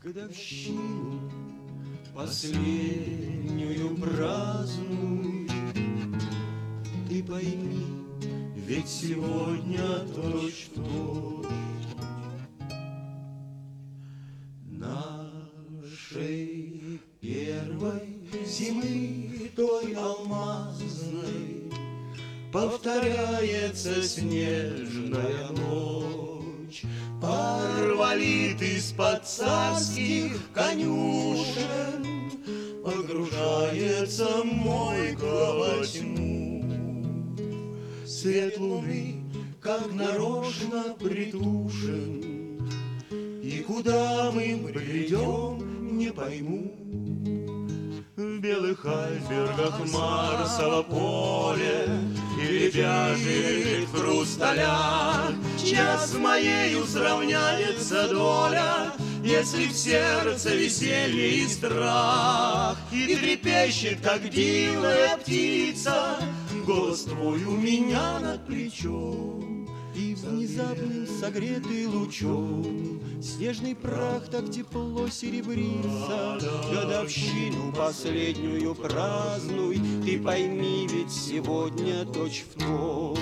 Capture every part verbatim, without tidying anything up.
годовщину последнюю празднуй. Ты пойми, ведь сегодня точь-в-точь нашей первой зимы, той алмазной, повторяется снежная ночь. Пар валит из-под царских конюшен, погружается мойка во тьму. Свет луны, как нарочно, притушен, и куда мы бредем, не пойму. В белых айсбергах Марсово поле или вяжет в хрусталях, час с моею сравняется доля, если в сердце веселье и страх. И трепещет, как дивная птица, голос твой у меня над плечом. И внезапным согретый лучом снежный прах так тепло серебрится. Годовщину последнюю празднуй, ты пойми, ведь сегодня точь-в-точь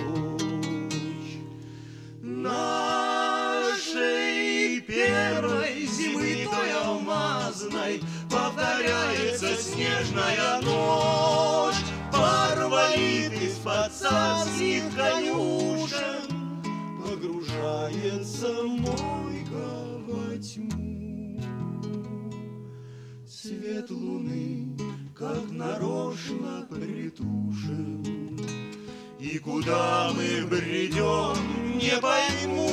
нашей первой зимы, той алмазной, повторяется снежная ночь. Пар валит из-под царских конюшен, погружается мойка во тьму. Свет луны, как нарочно, притушен, и куда мы бредем, не пойму.